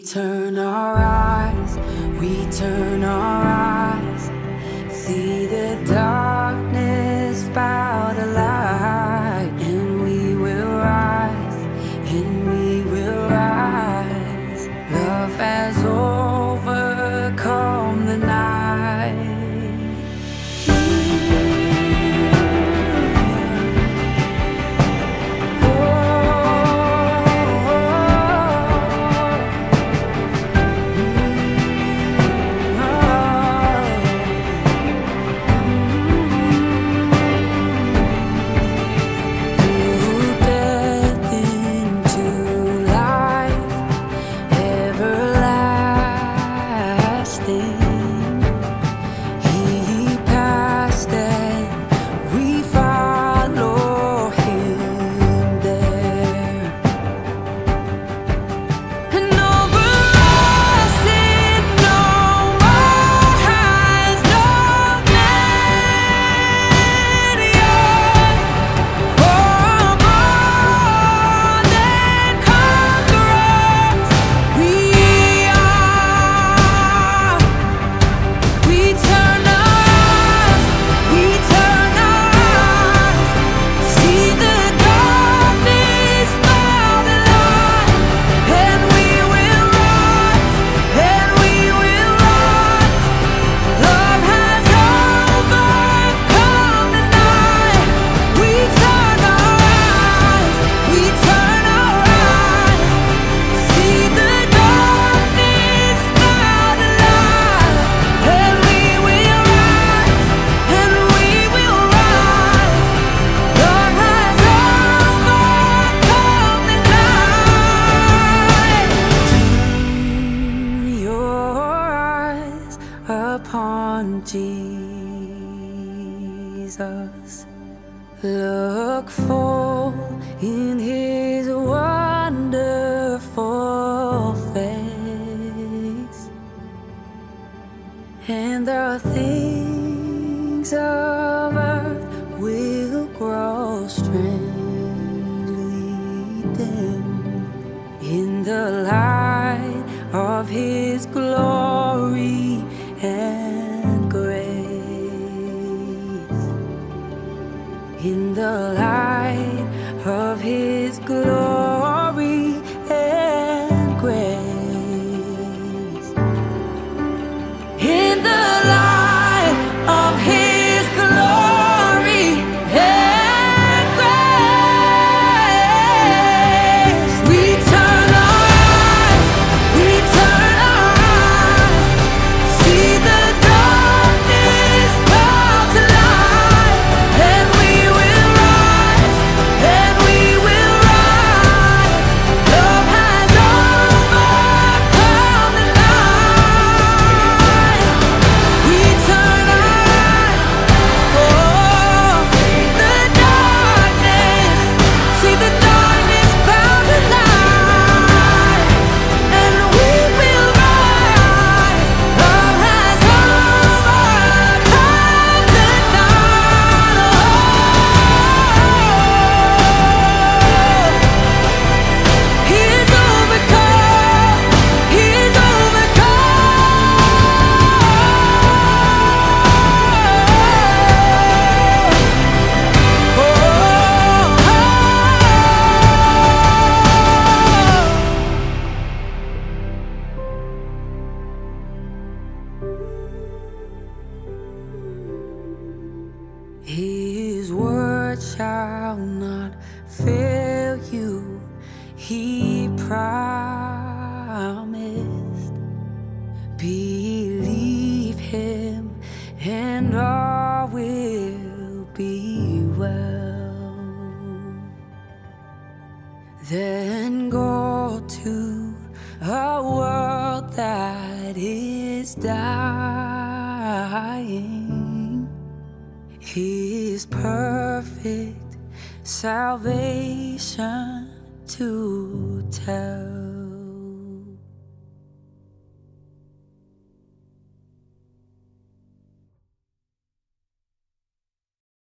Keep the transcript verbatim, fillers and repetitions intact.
turn our eyes, we turn our eyes, see the darkness bow to light, and we will rise, and we will rise. Love has overcome the night. Upon Jesus, look full in his wonderful face, and the things of earth will grow strangely dim in the light of his glory and grace. In the light of his glory and grace. In the light of his glory and grace, we turn our eyes, we turn our eyes, see the darkness bow to light, and we will rise, and we will rise. Love has overcome the night. We turn our eyes, oh, the darkness, see the darkness bow to light, and we will rise. Love has overcome the night. He's overcome, he's His word shall not fail you, he promised. Believe him and all will be well. Then go to a world that is dying, his perfect salvation to tell.